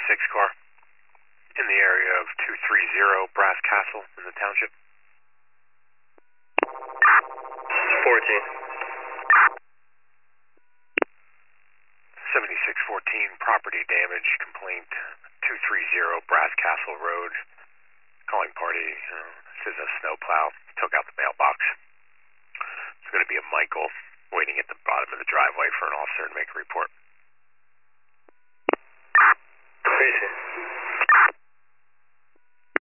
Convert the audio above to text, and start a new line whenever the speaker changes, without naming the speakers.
car in the area of 230 Brass Castle in the township.
14.
7614, property damage complaint, 230 Brass Castle Road. Calling party says a snowplow took out the mailbox. It's going to be a Michael waiting at the bottom of the driveway for an officer to make a report.